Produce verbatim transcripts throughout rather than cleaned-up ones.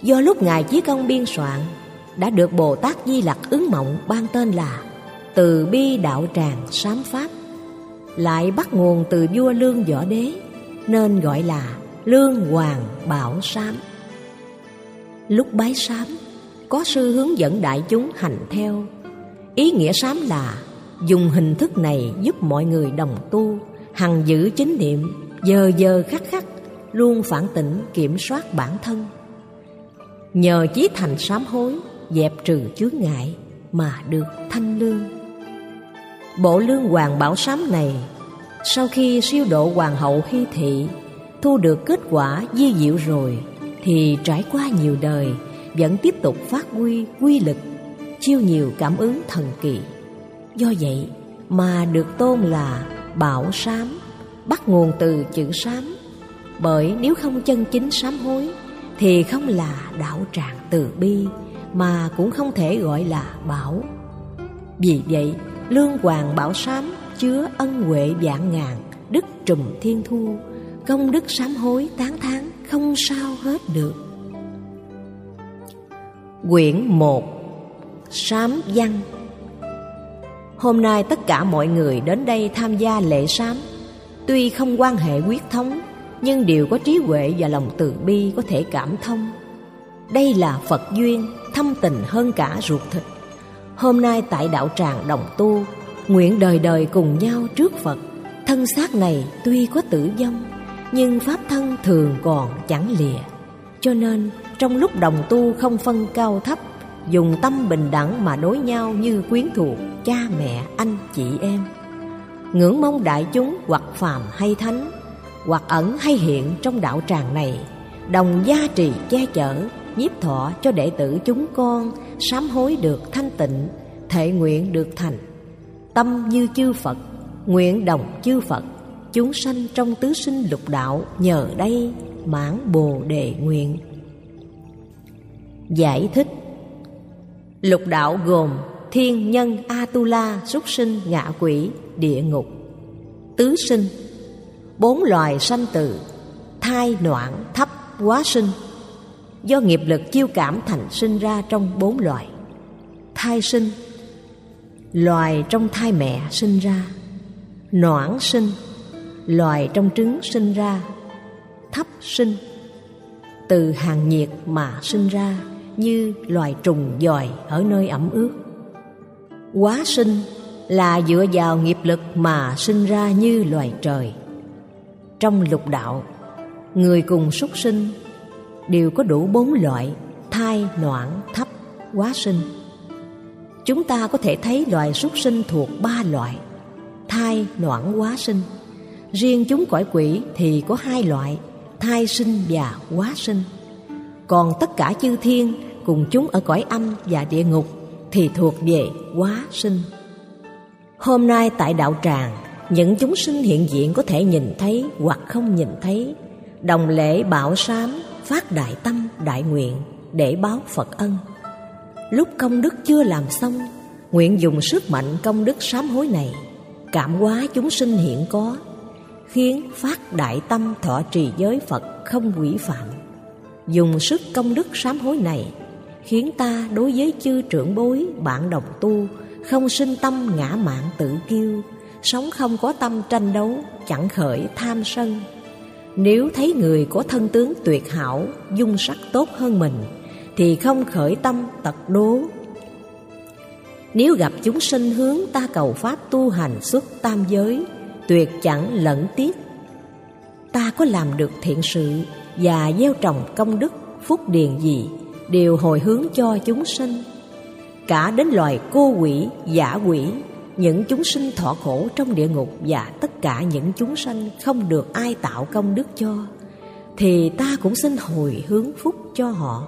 do lúc Ngài Chí Công biên soạn đã được Bồ Tát Di Lặc ứng mộng ban tên là Từ Bi Đạo Tràng Sám Pháp, lại bắt nguồn từ vua Lương Võ Đế nên gọi là Lương Hoàng Bảo Sám. Lúc bái sám, có sư hướng dẫn đại chúng hành theo. Ý nghĩa sám là dùng hình thức này giúp mọi người đồng tu, hằng giữ chính niệm, giờ giờ khắc khắc, luôn phản tỉnh kiểm soát bản thân. Nhờ chí thành sám hối, dẹp trừ chướng ngại mà được thanh lương. Bộ Lương Hoàng Bảo Sám này, sau khi siêu độ hoàng hậu Hy Thị, thu được kết quả di diệu rồi, thì trải qua nhiều đời vẫn tiếp tục phát huy quy lực, chiêu nhiều cảm ứng thần kỳ. Do vậy mà được tôn là Bảo Sám, bắt nguồn từ chữ sám. Bởi nếu không chân chính sám hối thì không là đạo tràng từ bi, mà cũng không thể gọi là bảo. Vì vậy Lương Hoàng Bảo Sám chứa ân huệ vạn ngàn, đức trùm thiên thu, công đức sám hối tán thán không sao hết được. Quyển một, Sám Văn. Hôm nay tất cả mọi người đến đây tham gia lễ sám, tuy không quan hệ huyết thống, nhưng đều có trí huệ và lòng từ bi có thể cảm thông. Đây là Phật duyên, thâm tình hơn cả ruột thịt. Hôm nay tại đạo tràng đồng tu, nguyện đời đời cùng nhau trước Phật. Thân xác này tuy có tử vong, nhưng pháp thân thường còn chẳng lìa. Cho nên trong lúc đồng tu không phân cao thấp, dùng tâm bình đẳng mà đối nhau như quyến thuộc, cha mẹ, anh chị em. Ngưỡng mong đại chúng hoặc phàm hay thánh, hoặc ẩn hay hiện trong đạo tràng này, đồng gia trì che chở, nhiếp thọ cho đệ tử chúng con sám hối được thanh tịnh, thệ nguyện được thành. Tâm như chư Phật, nguyện đồng chư Phật, chúng sanh trong tứ sinh lục đạo nhờ đây mãn bồ đề nguyện. Giải thích: lục đạo gồm thiên nhân, Atula, súc sinh, ngạ quỷ, địa ngục. Tứ sinh, bốn loài sanh từ thai, noãn, thấp, hóa sinh, do nghiệp lực chiêu cảm thành sinh ra trong bốn loài. Thai sinh, loài trong thai mẹ sinh ra. Noãn sinh, loài trong trứng sinh ra. Thấp sinh, từ hàng nhiệt mà sinh ra, như loài trùng giòi ở nơi ẩm ướt. Hóa sinh là dựa vào nghiệp lực mà sinh ra như loài trời. Trong lục đạo, người cùng súc sinh đều có đủ bốn loại: thai, noãn, thấp, hóa sinh. Chúng ta có thể thấy loài súc sinh thuộc ba loại: thai, noãn, hóa sinh. Riêng chúng cõi quỷ thì có hai loại: thai sinh và hóa sinh. Còn tất cả chư thiên cùng chúng ở cõi âm và địa ngục thì thuộc về hóa sinh. Hôm nay tại đạo tràng, những chúng sinh hiện diện có thể nhìn thấy hoặc không nhìn thấy, đồng lễ bảo sám, phát đại tâm đại nguyện để báo Phật ân. Lúc công đức chưa làm xong, nguyện dùng sức mạnh công đức sám hối này cảm hóa chúng sinh hiện có, khiến phát đại tâm thọ trì giới Phật không quỷ phạm. Dùng sức công đức sám hối này khiến ta đối với chư trưởng bối, bạn đồng tu không sinh tâm ngã mạn tự kiêu, sống không có tâm tranh đấu, chẳng khởi tham sân. Nếu thấy người có thân tướng tuyệt hảo, dung sắc tốt hơn mình thì không khởi tâm tật đố. Nếu gặp chúng sinh hướng ta cầu pháp tu hành xuất tam giới, tuyệt chẳng lẫn tiếc. Ta có làm được thiện sự và gieo trồng công đức phúc điền gì đều hồi hướng cho chúng sinh. Cả đến loài cô quỷ, dã quỷ, những chúng sinh thọ khổ trong địa ngục và tất cả những chúng sanh không được ai tạo công đức cho, thì ta cũng xin hồi hướng phúc cho họ.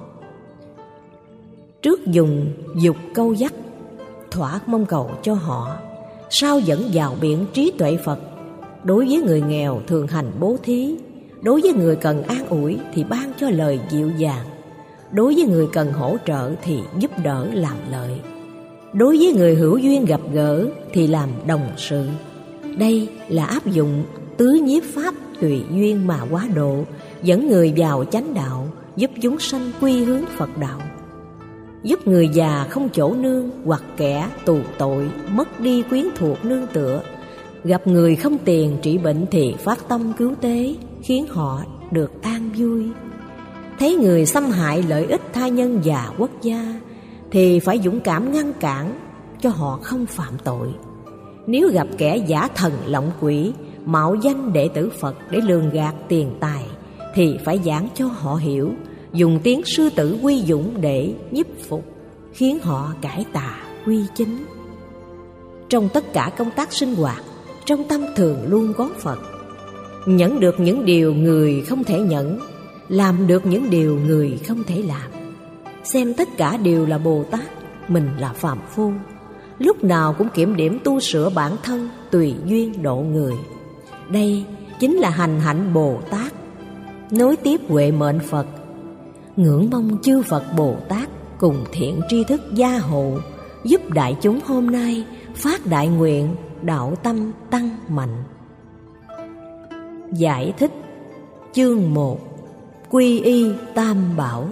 Trước dùng dục câu dắt, thỏa mong cầu cho họ, sau dẫn vào biển trí tuệ Phật. Đối với người nghèo thường hành bố thí, đối với người cần an ủi thì ban cho lời dịu dàng, đối với người cần hỗ trợ thì giúp đỡ làm lợi, đối với người hữu duyên gặp gỡ thì làm đồng sự. Đây là áp dụng tứ nhiếp pháp tùy duyên mà hóa độ, dẫn người vào chánh đạo, giúp chúng sanh quy hướng Phật đạo, giúp người già không chỗ nương hoặc kẻ tù tội mất đi quyến thuộc nương tựa, gặp người không tiền trị bệnh thì phát tâm cứu tế, khiến họ được an vui. Thấy người xâm hại lợi ích tha nhân và quốc gia thì phải dũng cảm ngăn cản cho họ không phạm tội. Nếu gặp kẻ giả thần lộng quỷ, mạo danh đệ tử Phật để lường gạt tiền tài thì phải giảng cho họ hiểu, dùng tiếng sư tử quy dũng để nhiếp phục, khiến họ cải tà quy chính. Trong tất cả công tác sinh hoạt, trong tâm thường luôn có Phật. Nhẫn được những điều người không thể nhẫn, làm được những điều người không thể làm. Xem tất cả đều là Bồ Tát, mình là phàm phu. Lúc nào cũng kiểm điểm tu sửa bản thân, tùy duyên độ người. Đây chính là hành hạnh Bồ Tát, nối tiếp huệ mệnh Phật. Ngưỡng mong chư Phật Bồ Tát cùng thiện tri thức gia hộ, giúp đại chúng hôm nay phát đại nguyện, đạo tâm tăng mạnh. Giải thích chương một: Quy y Tam Bảo.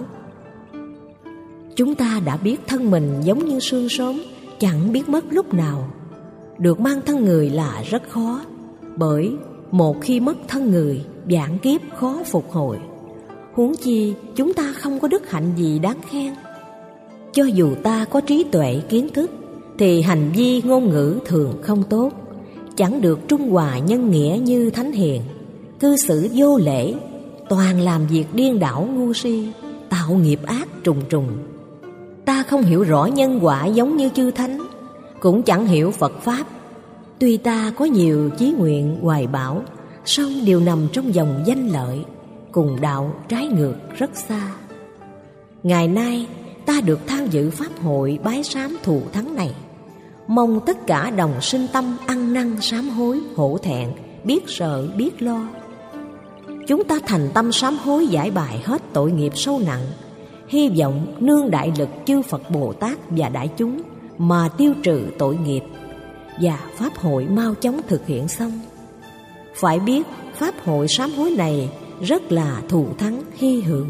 Chúng ta đã biết thân mình giống như sương sớm, chẳng biết mất lúc nào. Được mang thân người là rất khó, bởi một khi mất thân người, vạn kiếp khó phục hồi. Huống chi chúng ta không có đức hạnh gì đáng khen. Cho dù ta có trí tuệ kiến thức, thì hành vi ngôn ngữ thường không tốt, chẳng được trung hòa nhân nghĩa như thánh hiền. Cư xử vô lễ, toàn làm việc điên đảo ngu si, tạo nghiệp ác trùng trùng. Ta không hiểu rõ nhân quả giống như chư thánh, cũng chẳng hiểu Phật Pháp. Tuy ta có nhiều chí nguyện hoài bão, song đều nằm trong vòng danh lợi, cùng đạo trái ngược rất xa. Ngày nay ta được tham dự Pháp hội bái sám thù thắng này, mong tất cả đồng sinh tâm ăn năn sám hối hổ thẹn, biết sợ biết lo. Chúng ta thành tâm sám hối giải bài hết tội nghiệp sâu nặng, hy vọng nương đại lực chư Phật Bồ Tát và đại chúng mà tiêu trừ tội nghiệp, và Pháp hội mau chóng thực hiện xong. Phải biết Pháp hội sám hối này rất là thù thắng hy hữu.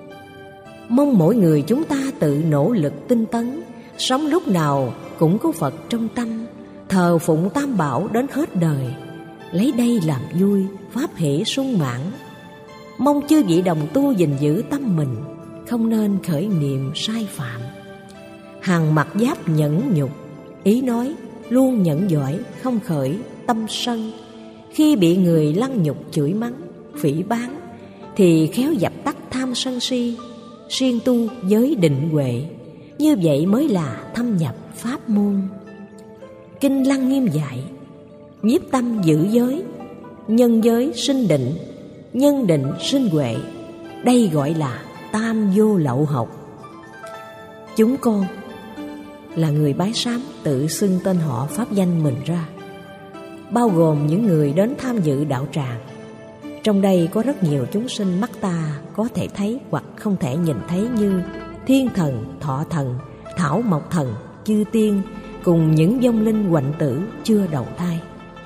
Mong mỗi người chúng ta tự nỗ lực tinh tấn, sống lúc nào cũng có Phật trong tâm, thờ phụng Tam Bảo đến hết đời, lấy đây làm vui, pháp hỷ sung mãn. Mong chư vị đồng tu gìn giữ tâm mình, không nên khởi niệm sai phạm. Hằng mặc giáp nhẫn nhục, ý nói luôn nhẫn giỏi, không khởi tâm sân. Khi bị người lăng nhục chửi mắng, phỉ báng, thì khéo dập tắt tham sân si, siêng tu giới định huệ. Như vậy mới là thâm nhập pháp môn. Kinh Lăng Nghiêm dạy: nhiếp tâm giữ giới, nhân giới sinh định, nhân định sinh huệ. Đây gọi là tam vô lậu học. Chúng con là người bái sám tự xưng tên họ pháp danh mình ra, bao gồm những người đến tham dự đạo tràng. Trong đây có rất nhiều chúng sinh mắt ta có thể thấy hoặc không thể nhìn thấy, như thiên thần, thọ thần, thảo mộc thần, chư tiên, cùng những vong linh hoạnh tử chưa đầu thai.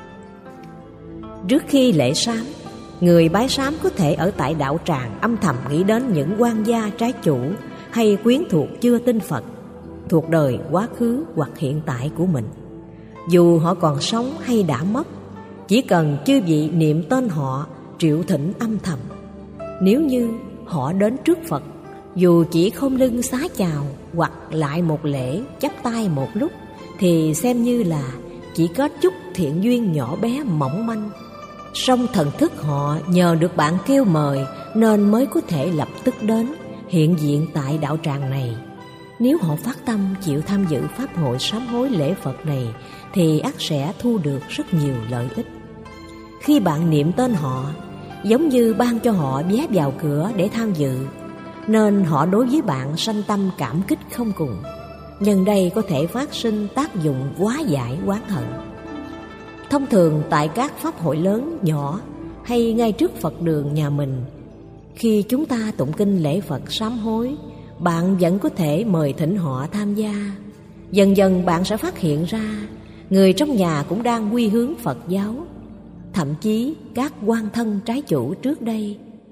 Trước khi lễ sám, người bái sám có thể ở tại đạo tràng âm thầm nghĩ đến những quan gia trái chủ hay quyến thuộc chưa tin Phật, thuộc đời quá khứ hoặc hiện tại của mình. Dù họ còn sống hay đã mất, chỉ cần chư vị niệm tên họ, triệu thỉnh âm thầm. Nếu như họ đến trước Phật, dù chỉ khom lưng xá chào hoặc lại một lễ chắp tay một lúc, thì xem như là chỉ có chút thiện duyên nhỏ bé mỏng manh. Song thần thức họ nhờ được bạn kêu mời nên mới có thể lập tức đến hiện diện tại đạo tràng này. Nếu họ phát tâm chịu tham dự pháp hội sám hối lễ Phật này, thì ắt sẽ thu được rất nhiều lợi ích. Khi bạn niệm tên họ, giống như ban cho họ vé vào cửa để tham dự, nên họ đối với bạn sanh tâm cảm kích không cùng. Nhân đây có thể phát sinh tác dụng hóa giải oán hận. Thông thường tại các pháp hội lớn, nhỏ hay ngay trước Phật đường nhà mình, khi chúng ta tụng kinh lễ Phật sám hối, bạn vẫn có thể mời thỉnh họ tham gia. Dần dần bạn sẽ phát hiện ra người trong nhà cũng đang quy hướng Phật giáo. Thậm chí các quan thân trái chủ trước đây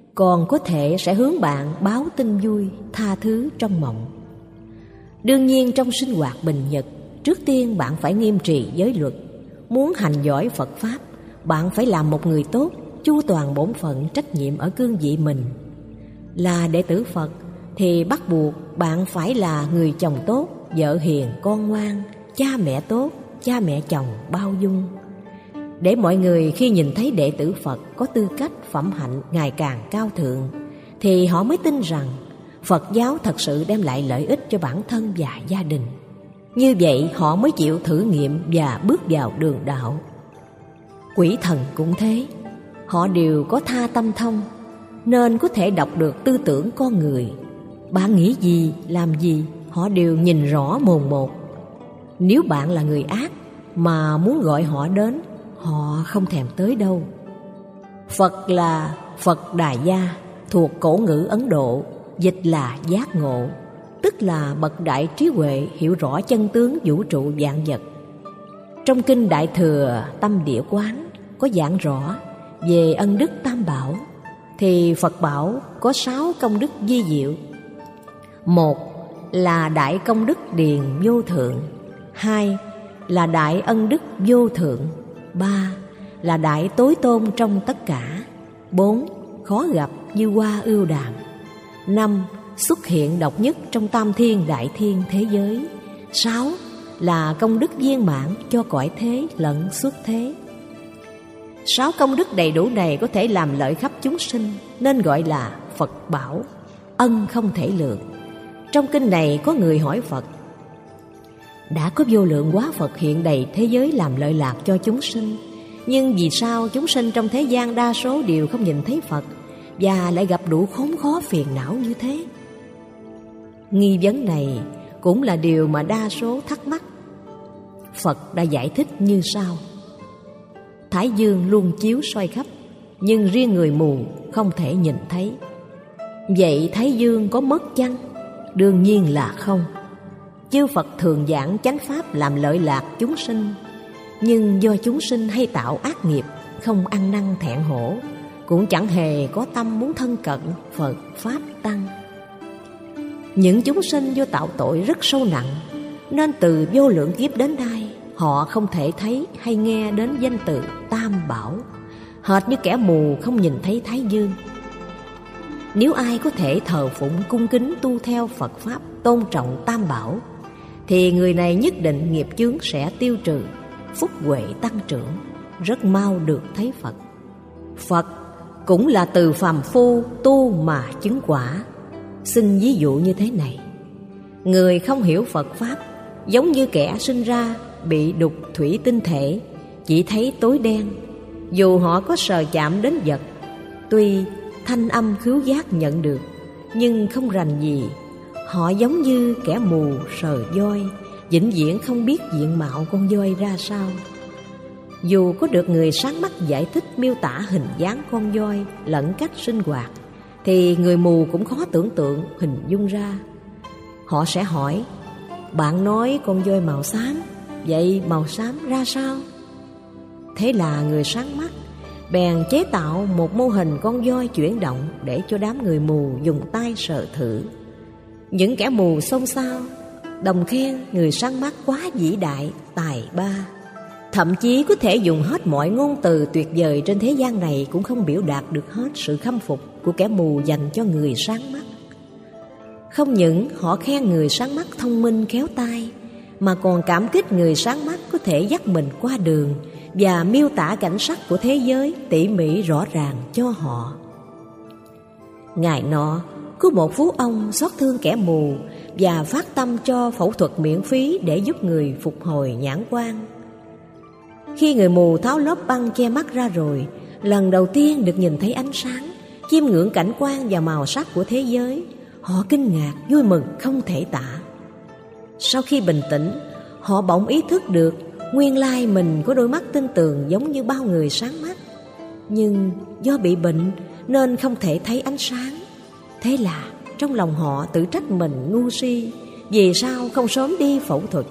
còn có thể sẽ hướng bạn báo tin vui, tha thứ trong mộng. Đương nhiên trong sinh hoạt bình nhật, trước tiên bạn phải nghiêm trì giới luật. Muốn hành giỏi Phật Pháp, bạn phải làm một người tốt, chu toàn bổn phận trách nhiệm ở cương vị mình. Là đệ tử Phật thì bắt buộc bạn phải là người chồng tốt, vợ hiền, con ngoan, cha mẹ tốt, cha mẹ chồng bao dung. Để mọi người khi nhìn thấy đệ tử Phật có tư cách, phẩm hạnh ngày càng cao thượng, thì họ mới tin rằng Phật giáo thật sự đem lại lợi ích cho bản thân và gia đình. Như vậy họ mới chịu thử nghiệm và bước vào đường đạo. Quỷ thần cũng thế, họ đều có tha tâm thông, nên có thể đọc được tư tưởng con người. Bạn nghĩ gì, làm gì, họ đều nhìn rõ mồn một. Nếu bạn là người ác mà muốn gọi họ đến, họ không thèm tới đâu. Phật là Phật Đà Gia, thuộc cổ ngữ Ấn Độ, dịch là giác ngộ, tức là bậc đại trí huệ hiểu rõ chân tướng vũ trụ vạn vật. Trong kinh Đại Thừa Tâm Địa Quán có giảng rõ về ân đức tam bảo, thì Phật bảo có sáu công đức vi diệu. Một là đại công đức điền vô thượng, hai là đại ân đức vô thượng, ba là đại tối tôn trong tất cả, bốn khó gặp như hoa ưu đàm, năm xuất hiện độc nhất trong tam thiên đại thiên thế giới, sáu là công đức viên mãn cho cõi thế lẫn xuất thế. Sáu công đức đầy đủ này có thể làm lợi khắp chúng sinh, nên gọi là Phật bảo, ân không thể lượng. Trong kinh này có người hỏi Phật: đã có vô lượng hóa Phật hiện đầy thế giới làm lợi lạc cho chúng sinh, nhưng vì sao chúng sinh trong thế gian đa số đều không nhìn thấy Phật và lại gặp đủ khốn khó phiền não như thế? Nghi vấn này cũng là điều mà đa số thắc mắc. Phật đã giải thích như sau: Thái dương luôn chiếu soi khắp, nhưng riêng người mù không thể nhìn thấy. Vậy Thái dương có mất chăng? Đương nhiên là không. Chư Phật thường giảng chánh pháp làm lợi lạc chúng sinh, nhưng do chúng sinh hay tạo ác nghiệp, không ăn năn thẹn hổ, cũng chẳng hề có tâm muốn thân cận Phật Pháp Tăng. Những chúng sinh do tạo tội rất sâu nặng, nên từ vô lượng kiếp đến nay họ không thể thấy hay nghe đến danh từ Tam Bảo, hệt như kẻ mù không nhìn thấy Thái Dương. Nếu ai có thể thờ phụng cung kính tu theo Phật Pháp, tôn trọng Tam Bảo, thì người này nhất định nghiệp chướng sẽ tiêu trừ, phúc huệ tăng trưởng, rất mau được thấy Phật. Phật cũng là từ phàm phu tu mà chứng quả. Xin ví dụ như thế này: người không hiểu Phật Pháp giống như kẻ sinh ra bị đục thủy tinh thể, chỉ thấy tối đen. Dù họ có sờ chạm đến vật, tuy thanh âm khứu giác nhận được, nhưng không rành gì. Họ giống như kẻ mù sờ voi, vĩnh viễn không biết diện mạo con voi ra sao. Dù có được người sáng mắt giải thích miêu tả hình dáng con voi lẫn cách sinh hoạt, thì người mù cũng khó tưởng tượng hình dung ra. Họ sẽ hỏi: bạn nói con voi màu xám, vậy màu xám ra sao? Thế là người sáng mắt bèn chế tạo một mô hình con voi chuyển động để cho đám người mù dùng tay sờ thử. Những kẻ mù xôn xao, đồng khen người sáng mắt quá vĩ đại, tài ba. Thậm chí có thể dùng hết mọi ngôn từ tuyệt vời trên thế gian này cũng không biểu đạt được hết sự khâm phục của kẻ mù dành cho người sáng mắt. Không những họ khen người sáng mắt thông minh khéo tay, mà còn cảm kích người sáng mắt có thể dắt mình qua đường và miêu tả cảnh sắc của thế giới tỉ mỉ rõ ràng cho họ. Ngày nọ, có một phú ông xót thương kẻ mù và phát tâm cho phẫu thuật miễn phí để giúp người phục hồi nhãn quan. Khi người mù tháo lớp băng che mắt ra rồi, lần đầu tiên được nhìn thấy ánh sáng, chiêm ngưỡng cảnh quan và màu sắc của thế giới, họ kinh ngạc, vui mừng không thể tả. Sau khi bình tĩnh, họ bỗng ý thức được nguyên lai mình có đôi mắt tinh tường giống như bao người sáng mắt, nhưng do bị bệnh nên không thể thấy ánh sáng. Thế là trong lòng họ tự trách mình ngu si, vì sao không sớm đi phẫu thuật.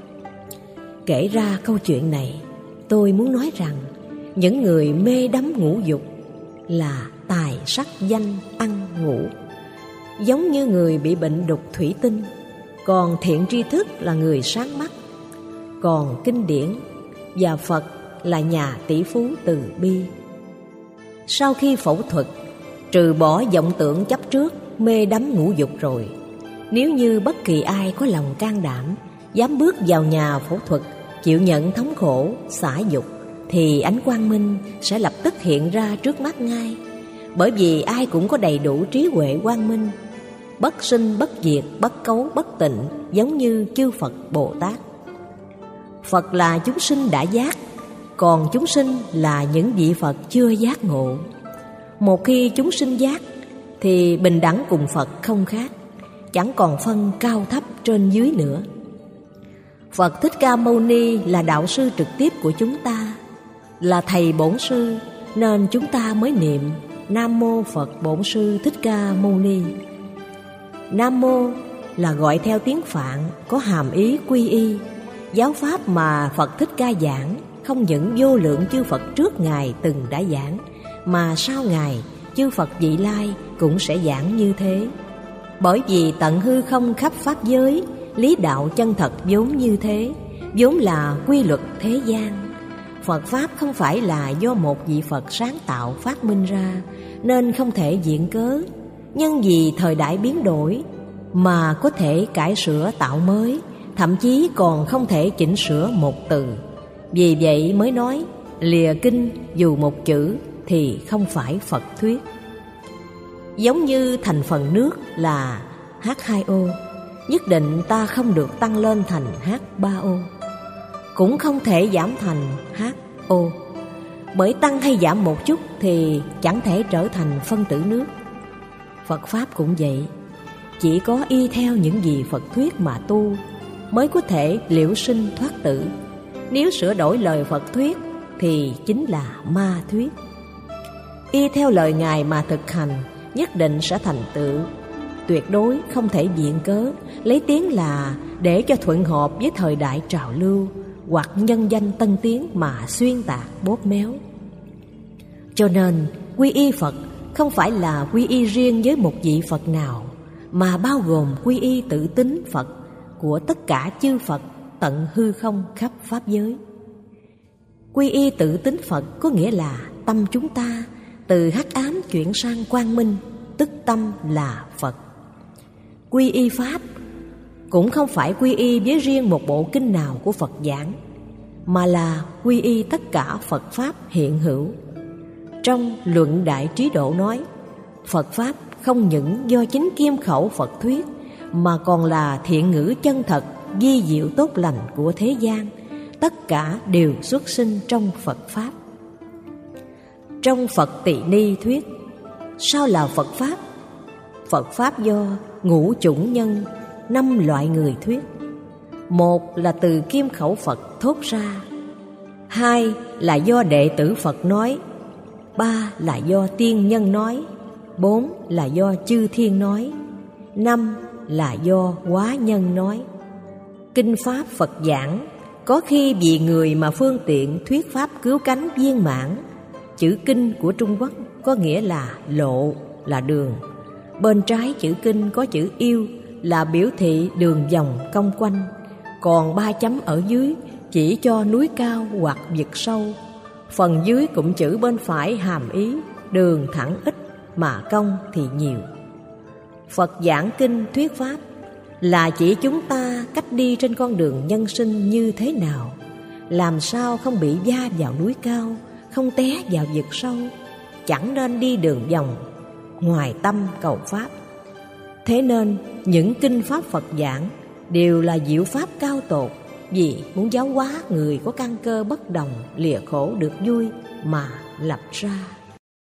Kể ra câu chuyện này, tôi muốn nói rằng những người mê đắm ngũ dục, là tài sắc danh ăn ngủ, giống như người bị bệnh đục thủy tinh, còn thiện tri thức là người sáng mắt, còn kinh điển và Phật là nhà tỷ phú từ bi. Sau khi phẫu thuật, trừ bỏ vọng tưởng chấp trước, mê đắm ngũ dục rồi, nếu như bất kỳ ai có lòng can đảm, dám bước vào nhà phẫu thuật, chịu nhận thống khổ, xả dục, thì ánh quang minh sẽ lập tức hiện ra trước mắt ngay. Bởi vì ai cũng có đầy đủ trí huệ quang minh, bất sinh, bất diệt, bất cấu, bất tịnh, giống như chư Phật Bồ Tát. Phật là chúng sinh đã giác, còn chúng sinh là những vị Phật chưa giác ngộ. Một khi chúng sinh giác, thì bình đẳng cùng Phật không khác, chẳng còn phân cao thấp trên dưới nữa. Phật Thích Ca Mâu Ni là đạo sư trực tiếp của chúng ta, là thầy bổn sư, nên chúng ta mới niệm Nam Mô Phật Bổn Sư Thích Ca Mâu Ni. Nam Mô là gọi theo tiếng Phạn, có hàm ý quy y. Giáo pháp mà Phật Thích Ca giảng không những vô lượng chư Phật trước Ngài từng đã giảng, mà sau Ngài chư Phật vị lai cũng sẽ giảng như thế. Bởi vì tận hư không khắp pháp giới, lý đạo chân thật vốn như thế, vốn là quy luật thế gian. Phật Pháp không phải là do một vị Phật sáng tạo phát minh ra, nên không thể viện cớ. Nhưng vì thời đại biến đổi mà có thể cải sửa tạo mới, thậm chí còn không thể chỉnh sửa một từ. Vì vậy mới nói lìa kinh dù một chữ thì không phải Phật thuyết. Giống như thành phần nước là H hai O, nhất định ta không được tăng lên thành H ba O, cũng không thể giảm thành H O. Bởi tăng hay giảm một chút thì chẳng thể trở thành phân tử nước. Phật Pháp cũng vậy, chỉ có y theo những gì Phật thuyết mà tu mới có thể liễu sinh thoát tử. Nếu sửa đổi lời Phật thuyết thì chính là ma thuyết. Y theo lời Ngài mà thực hành, nhất định sẽ thành tựu. Tuyệt đối không thể viện cớ, lấy tiếng là để cho thuận hợp với thời đại trào lưu hoặc nhân danh tân tiến mà xuyên tạc bóp méo. Cho nên quy y Phật không phải là quy y riêng với một vị Phật nào, mà bao gồm quy y tự tính Phật của tất cả chư Phật tận hư không khắp pháp giới. Quy y tự tính Phật có nghĩa là tâm chúng ta từ hắc ám chuyển sang quang minh, tức tâm là Phật. Quy y Pháp cũng không phải quy y với riêng một bộ kinh nào của Phật giảng, mà là quy y tất cả Phật Pháp hiện hữu. Trong Luận Đại Trí Độ nói, Phật Pháp không những do chính kim khẩu Phật thuyết, mà còn là thiện ngữ chân thật, vi diệu tốt lành của thế gian, tất cả đều xuất sinh trong Phật Pháp. Trong Phật Tỳ Ni thuyết, sao là Phật Pháp? Phật Pháp do ngũ chủng nhân, năm loại người thuyết. Một là từ kim khẩu Phật thốt ra, hai là do đệ tử Phật nói, ba là do tiên nhân nói, bốn là do chư thiên nói, năm là do hóa nhân nói. Kinh Pháp Phật giảng, có khi vì người mà phương tiện thuyết Pháp cứu cánh viên mãn. Chữ kinh của Trung Quốc có nghĩa là lộ, là đường. Bên trái chữ kinh có chữ yêu, là biểu thị đường vòng cong quanh. Còn ba chấm ở dưới chỉ cho núi cao hoặc vực sâu. Phần dưới cũng chữ bên phải hàm ý đường thẳng ít mà cong thì nhiều. Phật giảng kinh thuyết Pháp là chỉ chúng ta cách đi trên con đường nhân sinh như thế nào, làm sao không bị va vào núi cao, không té vào vực sâu, chẳng nên đi đường vòng, ngoài tâm cầu Pháp. Thế nên những kinh Pháp Phật giảng đều là diệu Pháp cao tột, vì muốn giáo hóa người có căn cơ bất đồng, lìa khổ được vui mà lập ra.